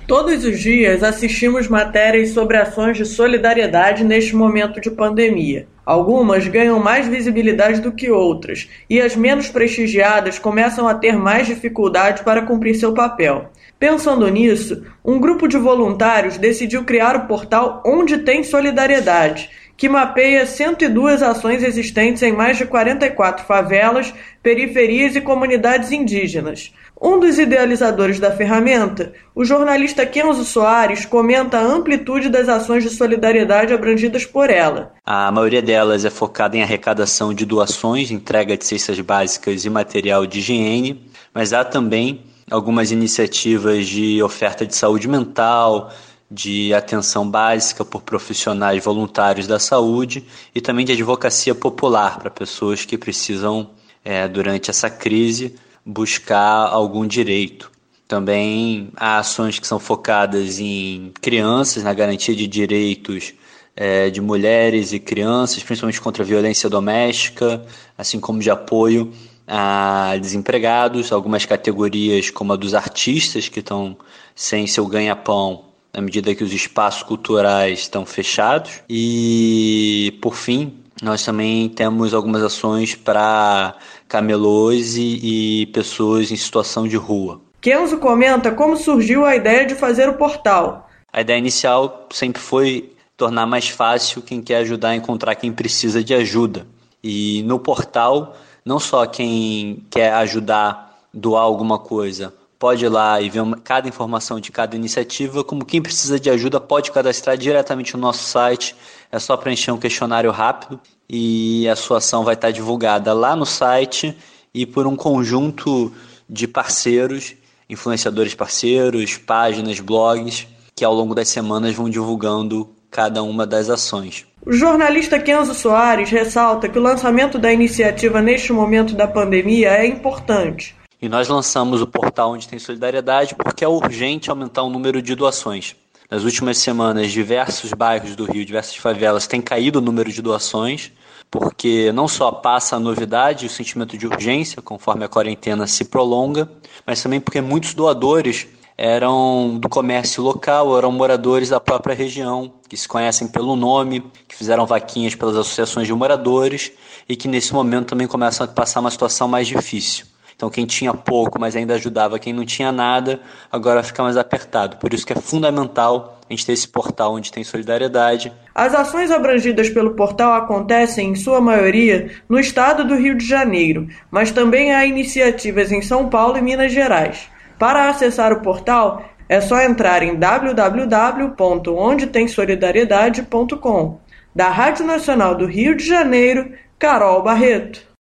Todos os dias assistimos matérias sobre ações de solidariedade neste momento de pandemia. Algumas ganham mais visibilidade do que outras, e as menos prestigiadas começam a ter mais dificuldade para cumprir seu papel. Pensando nisso, um grupo de voluntários decidiu criar o portal Onde Tem Solidariedade, que mapeia 102 ações existentes em mais de 44 favelas, periferias e comunidades indígenas. Um dos idealizadores da ferramenta, o jornalista Kenzo Soares, comenta a amplitude das ações de solidariedade abrangidas por ela. A maioria delas é focada em arrecadação de doações, entrega de cestas básicas e material de higiene, mas há também algumas iniciativas de oferta de saúde mental, de atenção básica por profissionais voluntários da saúde e também de advocacia popular para pessoas que precisam, durante essa crise, buscar algum direito. Também há ações que são focadas em crianças, na garantia de direitos de mulheres e crianças, principalmente contra a violência doméstica, assim como de apoio a desempregados, algumas categorias como a dos artistas que estão sem seu ganha-pão à medida que os espaços culturais estão fechados. E, por fim, nós também temos algumas ações para camelôs e pessoas em situação de rua. Kenzo comenta como surgiu a ideia de fazer o portal. A ideia inicial sempre foi tornar mais fácil quem quer ajudar a encontrar quem precisa de ajuda. E no portal, não só quem quer ajudar, doar alguma coisa, pode ir lá e ver cada informação de cada iniciativa, como quem precisa de ajuda pode cadastrar diretamente no nosso site. É só preencher um questionário rápido e a sua ação vai estar divulgada lá no site e por um conjunto de parceiros, influenciadores parceiros, páginas, blogs, que ao longo das semanas vão divulgando cada uma das ações. O jornalista Kenzo Soares ressalta que o lançamento da iniciativa neste momento da pandemia é importante. E nós lançamos o portal Onde Tem Solidariedade porque é urgente aumentar o número de doações. Nas últimas semanas, diversos bairros do Rio, diversas favelas, têm caído o número de doações, porque não só passa a novidade, o sentimento de urgência, conforme a quarentena se prolonga, mas também porque muitos doadores eram do comércio local, eram moradores da própria região, que se conhecem pelo nome, que fizeram vaquinhas pelas associações de moradores e que nesse momento também começam a passar uma situação mais difícil. Então quem tinha pouco, mas ainda ajudava quem não tinha nada, agora fica mais apertado. Por isso que é fundamental a gente ter esse portal Onde Tem Solidariedade. As ações abrangidas pelo portal acontecem, em sua maioria, no estado do Rio de Janeiro, mas também há iniciativas em São Paulo e Minas Gerais. Para acessar o portal, é só entrar em www.ondetemsolidariedade.com. Da Rádio Nacional do Rio de Janeiro, Carol Barreto.